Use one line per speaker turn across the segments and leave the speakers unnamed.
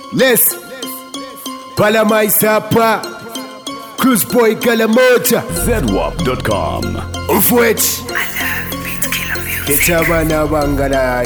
Let's Palamaisapa Cruise Boy Kalamocha
ZWAP.com
Mfwechi Kechabana bangala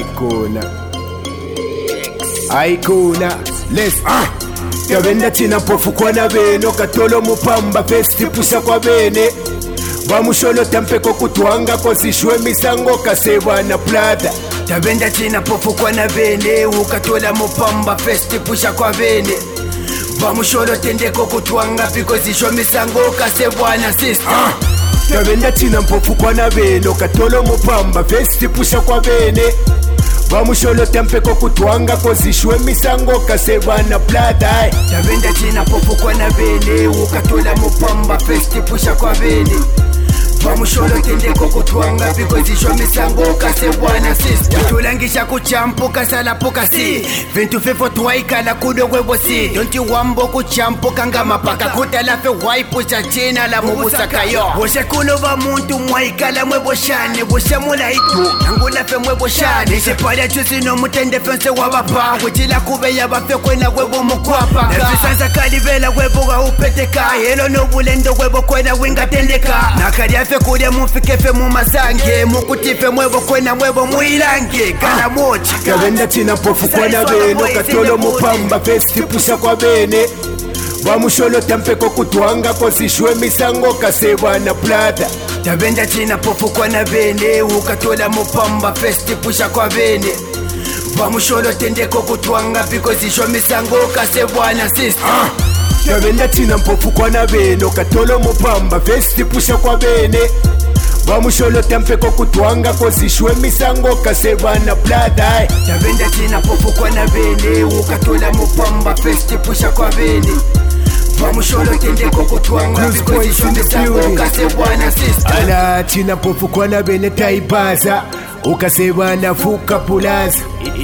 Aikuna Let's Gavenda tina pofu kwa na beno Katolo mupamba festi pusha kwa bene Bamusholo tampeko kutuanga Kozishwe misango kasewa na plata
Tabenda china pofu kwa na bene Ukatola mupamba festi pusha kwa bene Bamusholo tendeko kutuanga Piko zisho misango kasewa na sister
Tabenda china pofu kwa na beno Katolo mupamba festi pusha kwa bene Bamusholo tampeko kutuanga Kozishwe misango kasewa na plata
Tabenda china pofu kwa na bene Ukatola mupamba festi pusha kwa bene Bamusholo tendeko kutuanga Piko zisho misango kasewa na sister Tulangisha kuchampo kasala poka si Vintu fefo tuwaika la kudo webo si Donti wambo kuchampo kanga mapaka Kutalafe waipu cha china la mubusa kayo Woshe kuno wa muntu mwaika la mwebo shane Woshe mula itu Angulafe mwebo shane Nishe pala chusi no mutende fense wabapa Wajila kube ya bafe kwena webo mkwapa Nefisanza kalivela webo wa upeteka Helo no bulendo webo kwena winga tendeka Nakari afe kudia mufikefe mumasange Mukutife mwebo kwena mwebo muilange Kala mochi
Gavenda tina pofu kwa na beno Katolo mupamba festi pusha kwa bene Bamusholo tampeko kutuanga Kozishwe misango kasewa na plata
Tabenda china pofu kwa na bene Ukatola mupamba festi pusha kwa bene Bamusholo tendeko kutuanga Piko zisho misango kasewa na sister
Tabenda tina pofu kwa na beno Katolo mupamba festi pusha kwa bene Bamusholo tampeko kutuanga Kozishwe misango kasewa na plata
Tabenda china pofu kwa na bene Ukatola mupamba festi pusha kwa bene Bamusholo tendeko kutuanga Piko zisho misango kasewa na sister
Ala tina pofu kwa na bene taibaza Ukasewa na fuka pulaza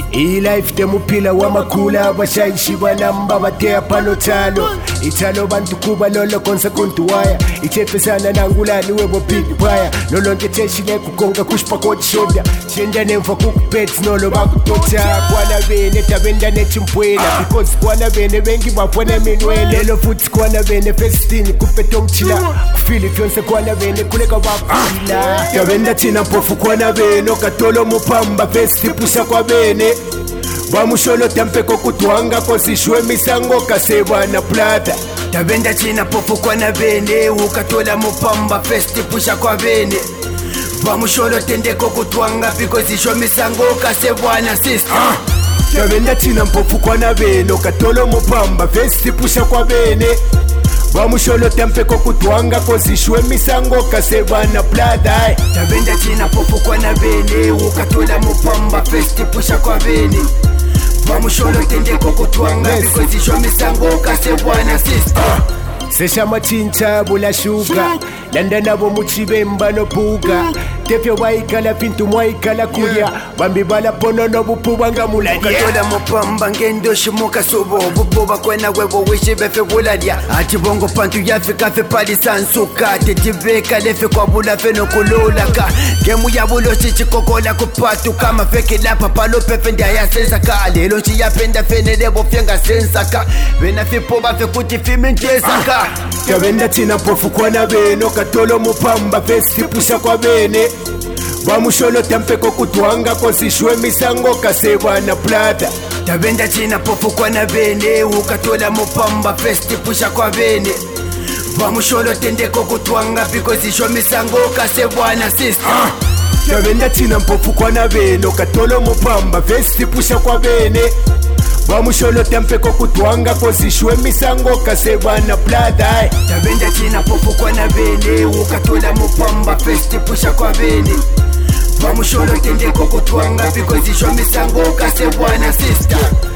life temupila wa makula Bashaishi banamba batea pano tano Italo bantu kuba lolo konsa kuntuwaya Ichepe sana nangulani webo big baya Lolo nketeshile kukonga kushpa kodi shoda Shenda nemfa kukupeti nolo bakutocha Kwana bene tabenda nechimpwela Because kwana bene bengi bapwana minwele Lelo futi kwana bene festini kupeto mchila Kufili fyonse kwana bene kuleka bakula Tabenda tina pofu kwana beno Katolo mupamba festi pusha kwa bene Bamusholo tampeko kutuanga Kozishwe misango kasewa na plata
Tabenda china pofu kwa na bene Ukatola mupamba festi pusha kwa bene Bamusholo tendeko kutuanga Piko zisho misango kasewa na sister
Tabenda china pofu kwa na beno Katolo mupamba festi pusha kwa bene Bamusholo tampeko kutuanga Kozishwe misango kasewa na plata
Tabenda china pofu kwa na bene Ukatola mupamba festi pusha kwa bene Bamusholo tendeko kutuanga Piko zisho misango kasewa na sister
Sesha machincha bula shuga Landa nabo muchibemba no puga Tefyo waikala pintu mwaikala kuya Bambi bala pono no bupu wanga muladia
Ukatola mupamba ngendo shimuka subo Buboba kwena webo wishi befe wuladia Ati bongo pantu yafi kafe pali sansuka Tetibeka lefe kwa bula feno kululaka Gemu ya bulo chichi kokola kupatu Kama feke lapa palo pefe ndia ya sensaka Lelo chi ya penda fene lebo fyenga sensaka Vena fipo bafe kuti fimi ntesaka
Tabenda tina pofu kwa na beno Katolo mupamba festi pusha kwa bene Bamusholo tampeko kutuanga Kozishwe misango kasewa na plata
Tabenda china pofu kwa na bene Ukatola mupamba festi pusha kwa bene Bamusholo tendeko kutuanga Piko zisho misango kasewa na sister
Tabenda tina pofu kwa na beno Katolo mupamba festi pusha kwa bene Bamusholo tampeko kutuanga Kozishwe misango kasewa na plata
Tabenda china pofu kwa na bene Ukatola mupamba festi pusha kwa bene Bamusholo tendeko kutuanga Piko zisho misango kasewa na sister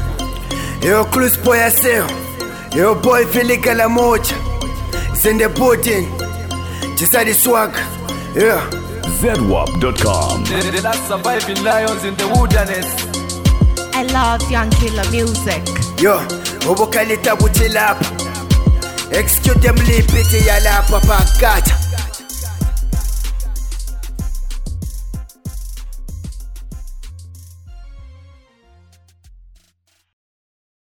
Yo Cruise Boy aseo Yo boy Philly Kalamocha Sende Putin Chisadi swag Yeah
ZWAP.com
The last surviving lions in the wilderness.
I love Young Killer music.
Yo, ubukalita butilapa Execute them lipiti ya lapa pakata